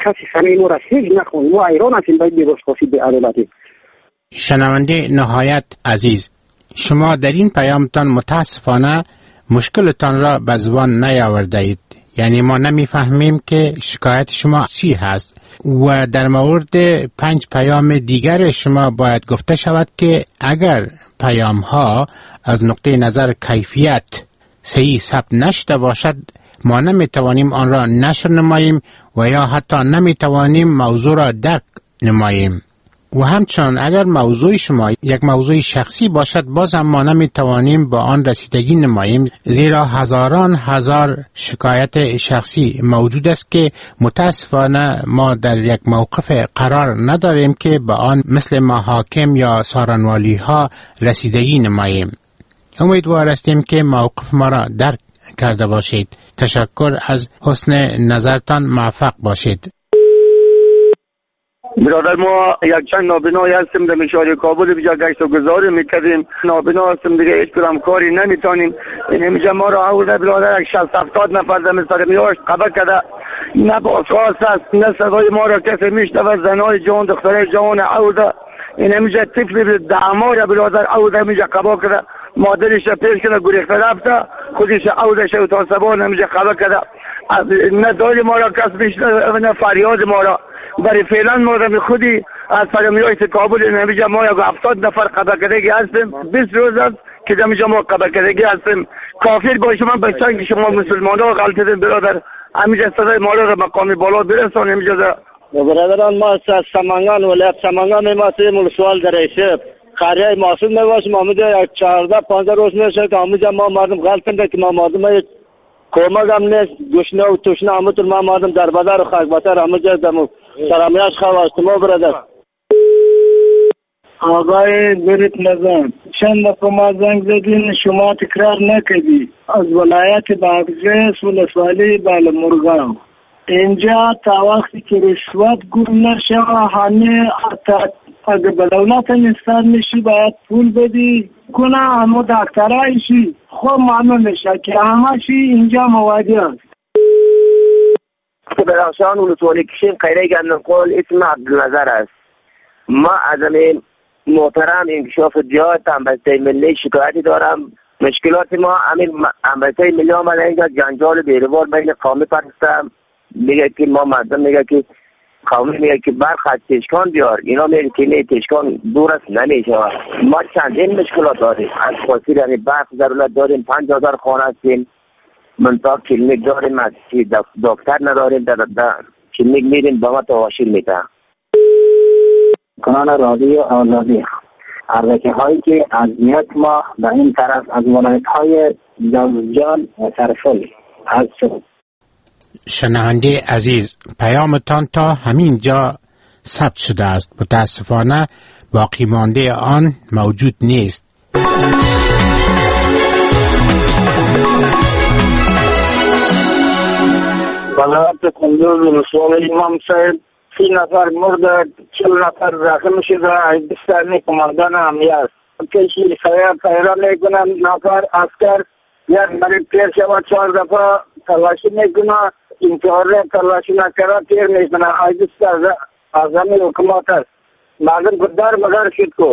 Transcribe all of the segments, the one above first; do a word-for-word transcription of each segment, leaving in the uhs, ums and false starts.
کسی خانه ما را هیچ نخوند. ما ایران هستیم باید بی‌بازخواسی به عدالتی. شنونده نهایت عزیز، شما در این پیامتان متاسفانه مشکلتان را به زبان نیاورده اید. یعنی ما نمیفهمیم که شکایت شما چی هست و در مورد پنج پیام دیگر شما باید گفته شود که اگر پیام ها از نقطه نظر کیفیت صحیح ثبت نشده باشد ما نمیتوانیم آن را نشر نماییم و یا حتی نمیتوانیم موضوع را درک نماییم. و همچنان اگر موضوع شما یک موضوع شخصی باشد باز هم ما نمیتوانیم با آن رسیدگی نماییم، زیرا هزاران هزار شکایت شخصی موجود است که متاسفانه ما در یک موقف قرار نداریم که با آن مثل محاکم یا سارنوالی ها رسیدگی نماییم. امیدوار هستیم که موقف ما را درک کرده باشید. تشکر از حسن نظرتان، موفق باشید. برادر ما یک چند نابینایی هستیم در شهر کابل بجا گشت و گذاری میکردیم. نابینا هستیم دیگه هیچ کدام کاری نمیتونیم. این اینجا ما را اول برادر یک شصت هفتاد نفر در سر میاشت قبل کرده، نه بازخواست است نه صدای ما را کسی میشنوه. زنای جوان دخترای جوان اول این اینجا طفلی ده ماه برادر اول اینجا قبا کرده، مادرش پیش کرده گریخته رفته، خودش اولش و تا صبح اینجا قبا کرده. نه دای ما را کس میشنوه نه فریاد ما را. برای فعلا ما را خودی از فرمیایت کابل اینجا ما یک هفتاد نفر قبا کردگی هستیم. بیست روز است که اینجا ما قبا کردگی هستیم. کافر باشه من بچن که شما مسلمان ها غلطه دین برادر. همینجا صدای ما را مقامی بالا برسان. اینجا برادران ما از سمنگان ولایت سمنگان ما سیم سوال در ایشب قریه معصوم نباشیم. آمده یک چهارده پانزده روز میشه که آمده ما مردم غلط کنده که ما مردم کمک هم نیست گشنه و توشنه همونطور ما مردم در بدر و خاکبتر آمده دمو سرامیاش خواست ما برادر. آقای بریت نظام چند دفعه ما زنگ زدین شما تکرار نکردی. از ولایت باغزیس ولسوالی بالامرغاب اینجا تا وقتی که رشوت گم نشه همه اگه به دولت انستاد میشی باید پول بدی کنه همه دکترایشی خب معلوم میشه که همه شی اینجا موادی هست. بدخشان ولسوالی کشیم قیره گندم قول اسم عبدالنظر است. ما از این محترم انکشاف جهات انبسته ملی شکایتی دارم. مشکلات ما همین انبسته ملی آمده اینجا جنجال بیروار بین قومی پرستم. میگه که ما مردم میگه که قومی میگه که برخ از تشکان بیار، اینا میگه که نه تشکان دور است نمیشه. ما چندین مشکلات داریم. از خاطر یعنی برخ ضرورت داریم. پنج هزار خانه هستیم. منطقه کلینیک داریم، از دکتر نداریم. در کلینیک میریم با ما تواشیر میده. کنان رادیو آزادی حرکه هایی که از نیت ما به این طرف از ولایت های جوزجان و سرفل از شد. شنونده عزیز، پیامتان تا همین جا ثبت شده است. متاسفانه باقی مانده آن موجود نیست. ولایت کندوز ولسوالی امام صاحب سی نفر مرد، چل نفر زخم شده. از بستانی کماندان امنیت کشی خیار پیرا میکنن. نفر اسکر یک برای پیر شود چهار دفعه تلاشی میکنه. انتحار را تلاشی نکره تیر میکنه. از بست اعظم حکومت است. مردم گدار مدار شد کو.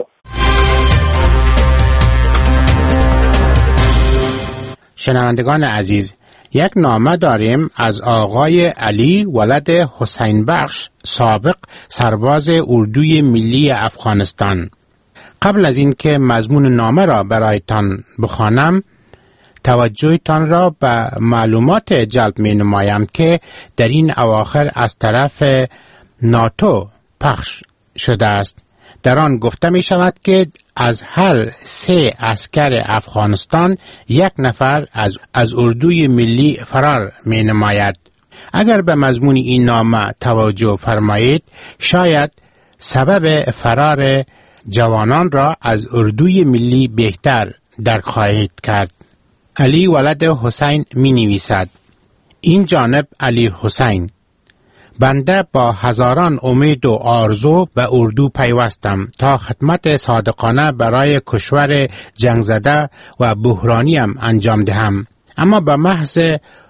شنوندگان عزیز، یک نامه داریم از آقای علی ولد حسین بخش، سابق سرباز اردوی ملی افغانستان. قبل از اینکه مضمون نامه را برایتان بخوانم توجهتان را به معلومات جلب می نمایم که در این اواخر از طرف ناتو پخش شده است. در آن گفته می شود که از هر سه عسکر افغانستان یک نفر از, از اردوی ملی فرار می نماید. اگر به مضمون این نامه توجه فرمایید شاید سبب فرار جوانان را از اردوی ملی بهتر درک خواهید کرد. علی ولد حسین می نویسد: این جانب علی حسین، بنده با هزاران امید و آرزو به اردو پیوستم تا خدمت صادقانه برای کشور جنگ زده و بحرانیم انجام دهم، اما به محض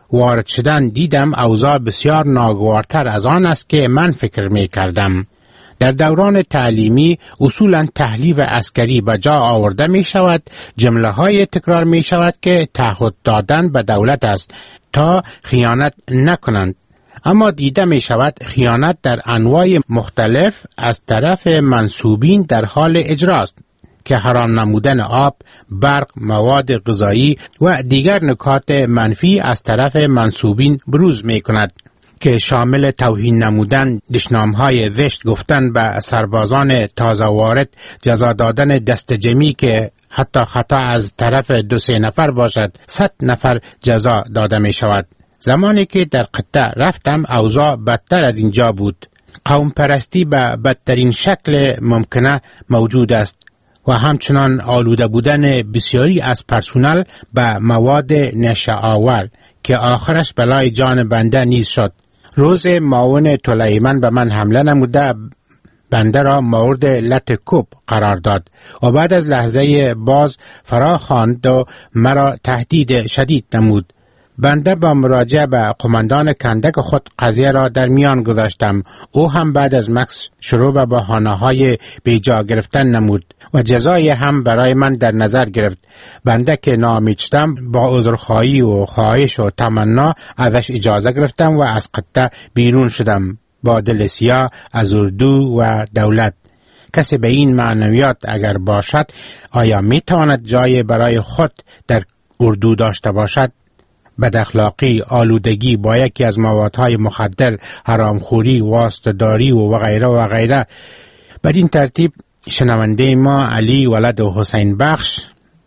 وارد شدن دیدم اوضاع بسیار ناگوارتر از آن است که من فکر می کردم. در دوران تعلیمی اصولاً تحلیف عسکری به جا آورده می شود، جمله های تکرار می شود که تعهد دادن به دولت است تا خیانت نکنند. اما دیده می شود خیانت در انواع مختلف از طرف منسوبین در حال اجراست که حرام نمودن آب، برق، مواد غذایی و دیگر نکات منفی از طرف منسوبین بروز می کند که شامل توهین نمودن، دشنامهای زشت گفتن به سربازان تازه وارد، جزا دادن دست جمعی که حتی خطا از طرف دو سه نفر باشد صد نفر جزا داده می شود. زمانی که در قطع رفتم اوضاع بدتر از اینجا بود. قوم پرستی به بدترین شکل ممکنه موجود است و همچنان آلوده بودن بسیاری از پرسونل به مواد نشه‌آور که آخرش بلای جان بنده نیز شد. روز معاون طلیمن به من حمله نموده بنده را مورد لط کوب قرار داد و بعد از لحظه باز فرا خواند و مرا تهدید شدید نمود. بنده با مراجعه به قماندان کندک خود قضیه را در میان گذاشتم. او هم بعد از مکث شروع به بهانه‌های بیجا گرفتن نمود و جزای هم برای من در نظر گرفت. بنده که ناامید شدم با عذرخواهی و خواهش و تمنا ازش اجازه گرفتم و از قطع بیرون شدم با دل سیاه از اردو و دولت. کسی به این معنویات اگر باشد آیا می تواند جای برای خود در اردو داشته باشد؟ بد اخلاقی، آلودگی با یکی از موادهای مخدر، حرامخوری، واسطه‌داری و غیره و غیره. بدین ترتیب شنونده ما علی ولد حسین بخش،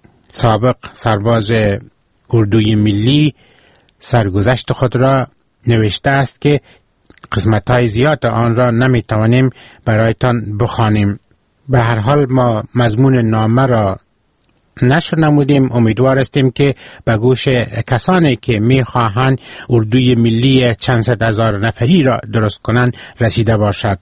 سابق سرباز اردوی ملی، سرگذشت خود را نوشته است که قسمت‌های زیاد آن را نمی‌توانیم برایتان بخوانیم. به هر حال ما مضمون نامه را نشر نمودیم. امیدوار هستیم که به گوش کسانی که میخواهند اردوی ملی چند صد هزار نفری را درست کنند رسیده باشد.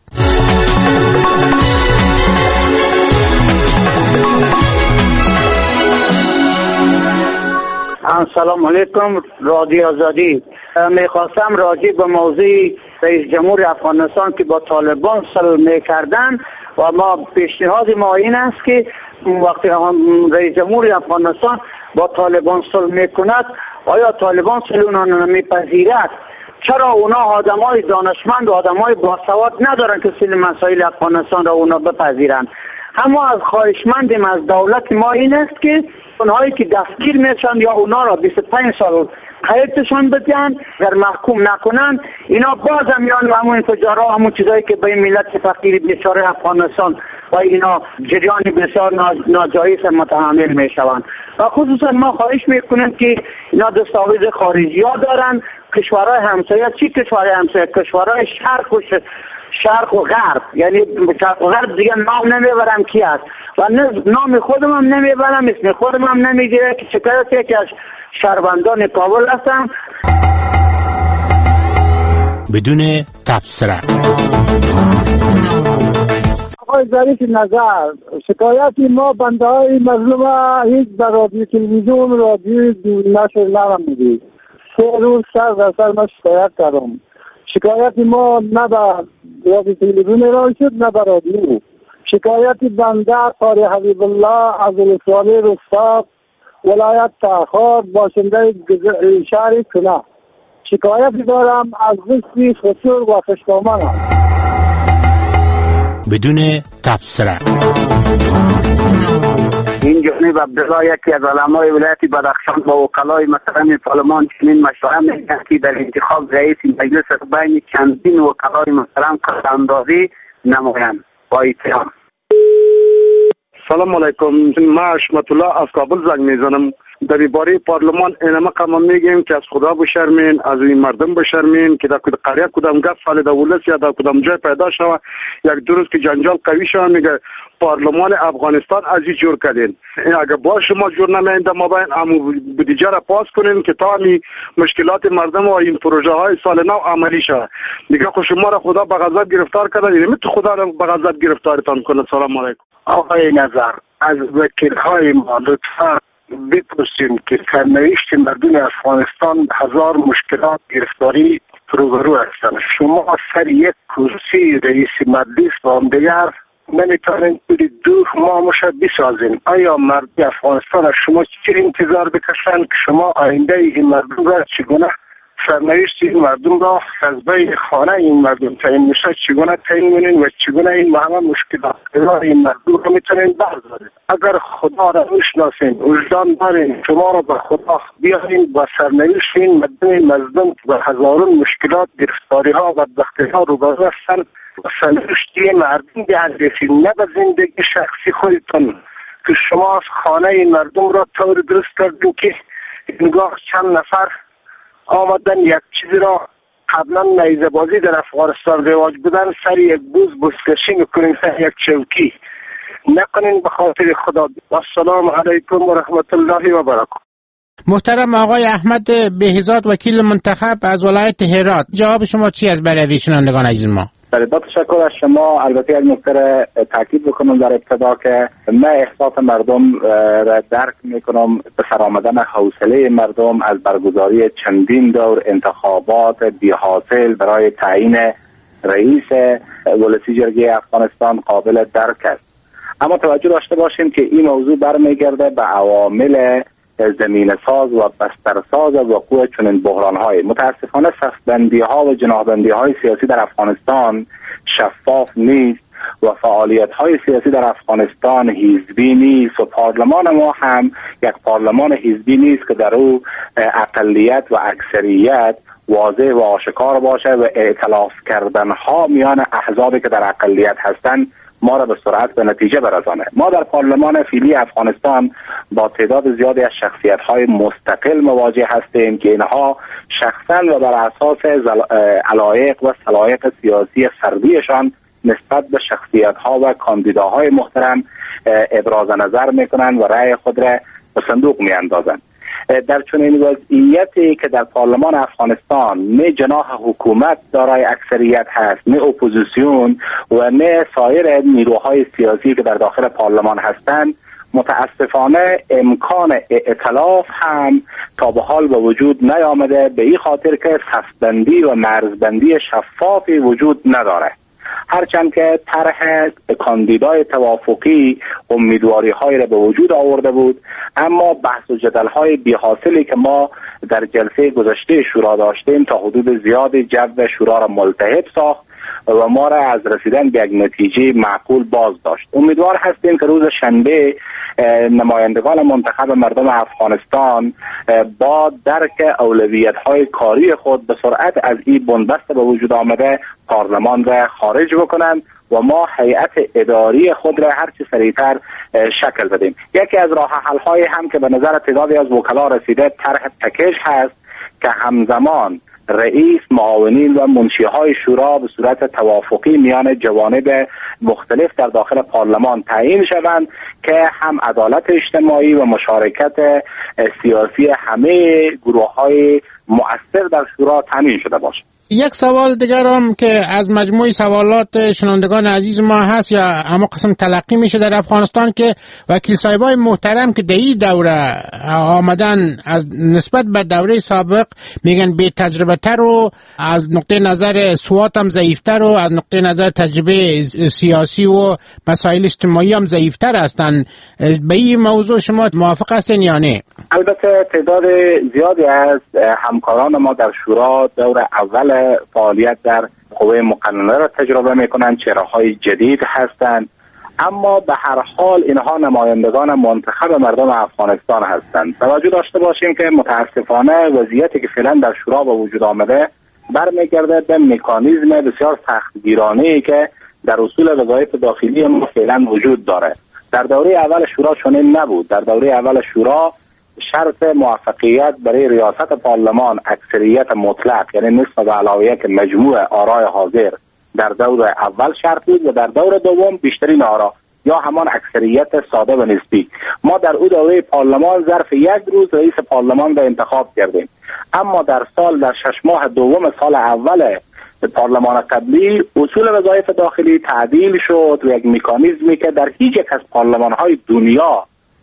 سلام علیکم رادیو آزادی. میخواستم راجع به موضوع رئیس جمهور افغانستان که با طالبان صلح میکردن و ما پیشنهاد ما این است که وقتی رئیس جمهور افغانستان با طالبان صلح میکند آیا طالبان صلح اونا نمیپذیرد؟ چرا اونا آدمای دانشمند و آدمای باسواد ندارن که صلح مسائل افغانستان را اونا بپذیرن؟ اما از خواهشمندیم از دولت ما این است که اونهایی که دستگیر میشن یا اونا را بیست و پنج سال قیدشان بدن، اگر محکوم نکنن اینا باز هم میان همون تجارا همون چیزایی که به ملت فقیر بیچاره افغانستان و اینا جریان بسیار ناجایز متحمل میشوند. و خصوصا ما خواهش میکنیم که اینا دستاویز خارجی ها دارن. کشورهای همسایه، چی کشورهای همسایه؟ کشورهای شرق و شرق و غرب، یعنی شرق و غرب دیگه نام نمیبرم کی است و نام خودم هم نمیبرم، اسم خودم هم نمیگیره که چکرسی که از شهروندان کابل هستم. بدون تبصره آقای ظریف نظر، شکایتی ما بنده های مظلوم هیچ در رادیو تلویزیون رادیو نشر نرمیدید. سه روز سر در سر ما شکایت کردم. شکایتی ما نه به رادیو تلویزیون را شد نه به رادیو. شکایتی بنده طارق حبیب الله از ولسوالی رستاق ولایت تاخار باشنده شهر کنه. شکایتی دارم از قسمی خسور و خشکامانم. بدون تبصره. این جانب عبدالله یکی از علمای ولایت بدخشان با وکلای محترم پارلمان چنین مشورت می‌کرد که در انتخاب رئیس مجلس بین چندین وکلای محترم قدراندازی نمایند. با احترام. سلام علیکم. من حشمت الله از کابل زنگ میزنم. در باره پارلمان اینما قمم میگیم که از خدا بشرمین، از این مردم بشرمین که در قریه کدام گپ سال در ولس یا در کدام جای پیدا شوه یک دو روز که جنجال قوی شوه میگه پارلمان افغانستان از این جور کردین. اگر با شما جور نمینده ما باید امو بودجه را پاس کنین که تا می مشکلات مردم و این پروژه های سال نو عملی شوه. دیگه خود شما را خدا به غضب گرفتار کرده، یعنی تو خدا را به غضب گرفتارتان کنه. سلام علیکم. آقای نظر، از وکیل های ما لطفا بپرسیم که سرنوشت مردم افغانستان هزار مشکلات گرفتاری روبرو هستند. شما سر یک کرسی رئیس مجلس و هم دیگر نمیتونین دو ماه مشه بسازین. آیا مردم افغانستان از شما چه انتظار بکشن که شما آینده این مردم را چگونه سرنوشت این مردم را خزبه خانه این مردم تعیین میشه چگونه تعیین کنین و چگونه این همه مشکلات این مردم را میتونین بردارین؟ اگر خدا را میشناسین، وجدان دارین، شما را به خدا بیارین و سرنوشت این مردم مظلوم و هزاران مشکلات گرفتاری ها و بدبختی ها روبرو هستند و سرنوشت این مردم بیاندیشین، نه به زندگی شخصی خودتون که شما از خانه این مردم را طور درست کردین که انگار چند نفر آمدن یک چیزی را قبلا نیزه بازی در افغانستان رواج بودن سر یک بوز بوزکشی میکنین سر یک چوکی نکنین به خاطر خدا. و السلام علیکم و رحمت الله و برکاته. محترم آقای احمد بهزاد وکیل منتخب از ولایت هرات، جواب شما چی از برای شنوندگان عزیز ما؟ با تشکر از شما. البته یک نکته تاکید بکنم در ابتدا که من احساس مردم را درک میکنم به سر آمدن حوصله مردم از برگزاری چندین دور انتخابات بی حاصل برای تعیین رئیس ولسی جرگه افغانستان قابل درک است. اما توجه داشته باشیم که این موضوع برمیگرده به عوامل زمین ساز و بستر ساز وقوع چنین بحران های. متاسفانه صفبندی ها و جناحبندی های سیاسی در افغانستان شفاف نیست و فعالیت های سیاسی در افغانستان حزبی نیست و پارلمان ما هم یک پارلمان حزبی نیست که در او اقلیت و اکثریت واضح و آشکار باشه و ائتلاف کردن ها میان احزابی که در اقلیت هستند ما را به سرعت به نتیجه برسانه. ما در پارلمان فعلی افغانستان با تعداد زیادی از شخصیت‌های مستقل مواجه هستیم که اینها شخصا و بر اساس علایق و سلایق سیاسی فردیشان نسبت به شخصیت‌ها و کاندیداهای محترم ابراز نظر می‌کنند و رأی خود را به صندوق می‌اندازند. در چنین وضعیتی که در پارلمان افغانستان نه جناح حکومت دارای اکثریت هست، نه اپوزیسیون و نه سایر نیروهای سیاسی که در داخل پارلمان هستند، متاسفانه امکان ائتلاف هم تا به حال به وجود نیامده، به این خاطر که صفبندی و مرزبندی شفافی وجود نداره. هرچند که طرح کاندیدای توافقی امیدواری های را به وجود آورده بود، اما بحث و جدل های بی حاصلی که ما در جلسه گذشته شورا داشتیم تا حدود زیادی جو شورا را ملتهب ساخت و ما را از رسیدن به یک نتیجه معقول باز داشت. امیدوار هستیم که روز شنبه نمایندگان منتخب مردم افغانستان با درک اولویت های کاری خود به سرعت از این بنبست به وجود آمده پارلمان را خارج بکنند و ما هیئت اداری خود را هر چه سریعتر شکل بدیم. یکی از راه حل های هم که به نظر تعدادی از وکلا رسیده طرح پکیج هست که همزمان رئیس، معاونین و منشیهای شورا به صورت توافقی میان جوانب مختلف در داخل پارلمان تعیین شوند که هم عدالت اجتماعی و مشارکت سیاسی همه گروه‌های مؤثر در شورا تامین شده باشد. یک سوال دیگر هم که از مجموع سوالات شنوندگان عزیز ما هست یا اما قسم تلقی میشه در افغانستان که وکیل صاحبای محترم که در این دوره آمدن از نسبت به دوره سابق میگن بی تجربه تر و از نقطه نظر سوات هم ضعیفتر و از نقطه نظر تجربه سیاسی و مسائل اجتماعی هم ضعیفتر هستن. به این موضوع شما موافق هستین یا نه؟ البته تعداد زیادی از همکاران ما در شورا دور اول فعالیت در قوه مقننه را تجربه میکنند، چهره‌های جدید هستند، اما به هر حال اینها نمایندگان منتخب مردم افغانستان هستند. توجه داشته باشیم که متاسفانه وضعیتی که فعلا در شورا به وجود آمده برمیگرده به مکانیزم بسیار سختگیرانه‌ای که در اصول وظایف داخلی ما فعلا وجود داره. در دوره اول شورا چنین نبود. در دوره اول شورا شرط موفقیت برای ریاست پارلمان اکثریت مطلق، یعنی نصف و علاوه یک مجموع آرای حاضر در دور اول شرط بود و در دور دوم بیشترین آرا یا همان اکثریت ساده و نسبی. ما در او دوره پارلمان ظرف یک روز رئیس پارلمان را انتخاب کردیم، اما در سال در شش ماه دوم سال اول پارلمان قبلی اصول وظایف داخلی تعدیل شد و یک مکانیزمی که در هیچ یک از پارلمان‌های دنیا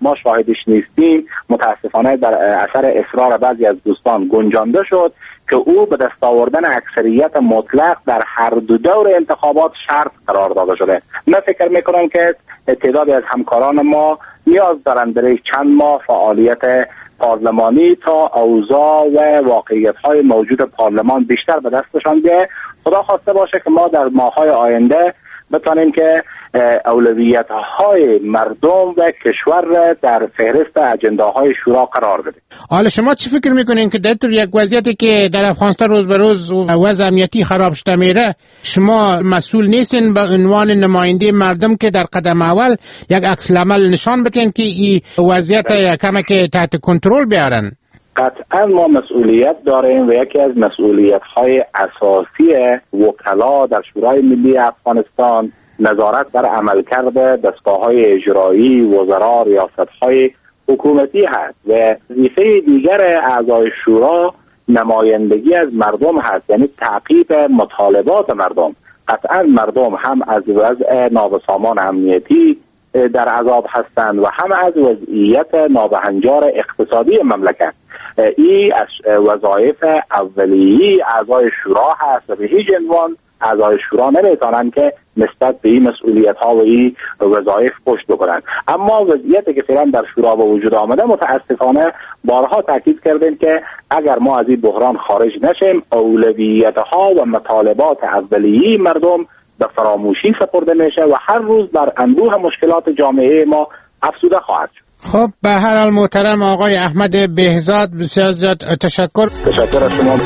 ما شاهدش نیستیم، متاسفانه در اثر اصرار بعضی از دوستان گنجانده شد که او به دست آوردن اکثریت مطلق در هر دو دور انتخابات شرط قرار داده شده. من فکر میکنم که تعدادی از همکاران ما نیاز دارند برای چند ماه فعالیت پارلمانی تا اوضاع و واقعیت‌های موجود پارلمان بیشتر به دستشان بیاید. خدا خواسته باشه که ما در ماه‌های آینده بتونیم که اولویت‌های مردم و کشور در فهرست اجنداهای شورا قرار بدیم. حالا شما چی فکر میکنین که در طور یک وضعیتی که در افغانستان روز به روز وضع امنیتی خراب شده میره، شما مسئول نیستین به عنوان نماینده مردم که در قدم اول یک عکس العمل نشان بدین که این وضعیت کمک تحت کنترل بیارن؟ قطعا ما مسئولیت داریم و یکی از مسئولیت‌های اساسی وکلا در شورای ملی افغانستان نظارت بر عملکرد دستگاه‌های اجرایی، وزرا، ریاست‌های حکومتی هست و وظیفه دیگر اعضای شورا نمایندگی از مردم هست، یعنی تعقیب مطالبات مردم. قطعا مردم هم از وضع نابسامان امنیتی در عذاب هستند و هم از وضعیت نابهنجار اقتصادی مملکت. این از وظایف اولیه‌ای اعضای شورا هست و به هیچ عنوان اعضای شورا نمیتونن که نسبت به این مسئولیت ها و این وظایف پشت بکنن. اما وضعیتی که فعلا در شورا به وجود آمده، متاسفانه بارها تاکید کردیم که اگر ما از این بحران خارج نشیم، اولویت ها و مطالبات اولیه‌ای مردم به فراموشی سپرده میشه و هر روز بر اندوه مشکلات جامعه ما افزوده خواهد شد. خب به هر حال محترم آقای احمد بهزاد، بسیار زیاد تشکر. تشکر از شما.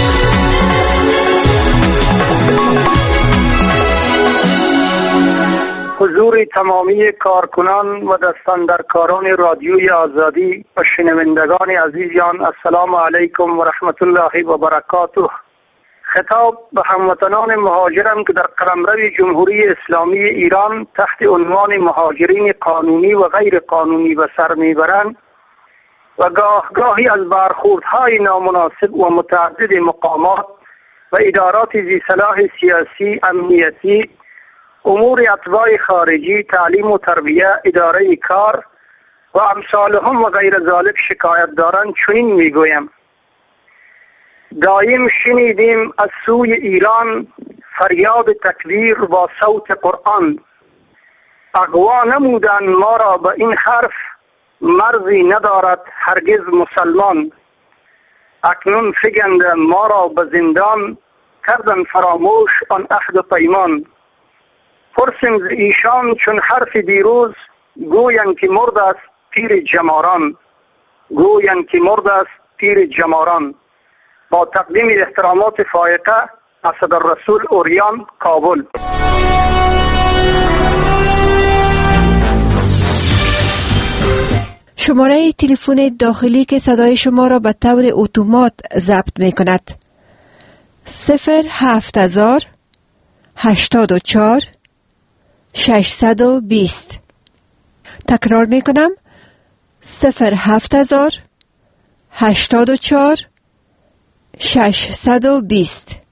حضور تمامی کارکنان و دستاندرکاران رادیوی آزادی و شنوندگان عزیزان، السلام علیکم و رحمت الله و برکاته. خطاب به هموطنان مهاجرم که در قلمرو جمهوری اسلامی ایران تحت عنوان مهاجرین قانونی و غیر قانونی به سر میبرند و گاه گاهی از برخوردهای نامناسب و متعدد مقامات و ادارات ذی صلاح سیاسی، امنیتی، امور اتباع خارجی، تعلیم و تربیه، اداره کار و امثالهم و غیر ذالک شکایت دارند، چنین میگویم: دایم شنیدیم از سوی ایران فریاد تکبیر با صوت قرآن. اغوا نمودن ما را به این حرف، مرزی ندارد هرگز مسلمان. اکنون فگند ما را به زندان، کردن فراموش آن عهد و پیمان. پرسیم ز ایشان چون حرف دیروز، گویند که مرد است پیر جماران. گویند که مرد است پیر جماران. با تقدیم احترامات فائقه، اسدالرسول اوریان، کابل. شماره تلفن داخلی که صدای شما را به طور اتومات ضبط می کند: صفر هفت هزار هشتاد و چهار ششصد و بیست. تکرار می کنم: صفر هفت هزار هشتاد و چهار ششصد و بیست.